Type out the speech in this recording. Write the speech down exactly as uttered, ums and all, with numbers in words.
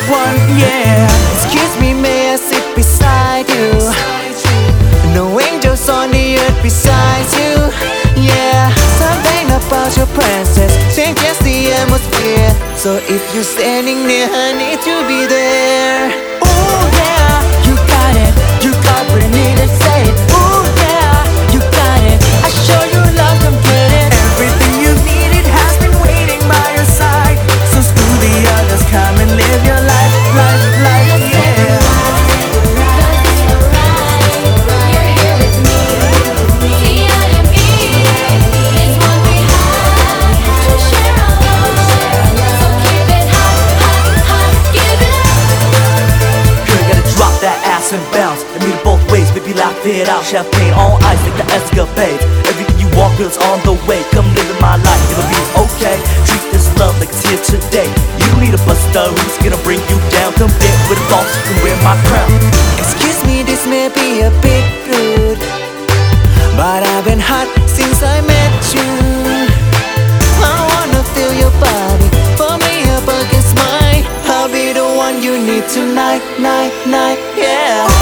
one, yeah. Excuse me, may I sit beside you? No angels on the earth besides you, yeah. Something about your presence changes the atmosphere. So if you're standing near, I need to be there. Ooh yeah, you got it, you got what I need to say. Ooh yeah, you got it, I show you love, come get it. Everything you needed has been waiting by your side. So screw the others, come and live your life, life, life, yeah. And bounce and meet it both ways, baby, laugh it out. Champagne on ice like the escapades. Everything you want, girl's on the way. Come live in my life, it'll be okay. Treat this love like it's here today. You don't need a buster who's gonna bring you down. Come fit with a boss, you can wear my crown. Excuse me, this may be a bit rude, but I've been hot since I met you. I wanna feel your body, for me up against mine. I'll be the one you need tonight, night, night, yeah.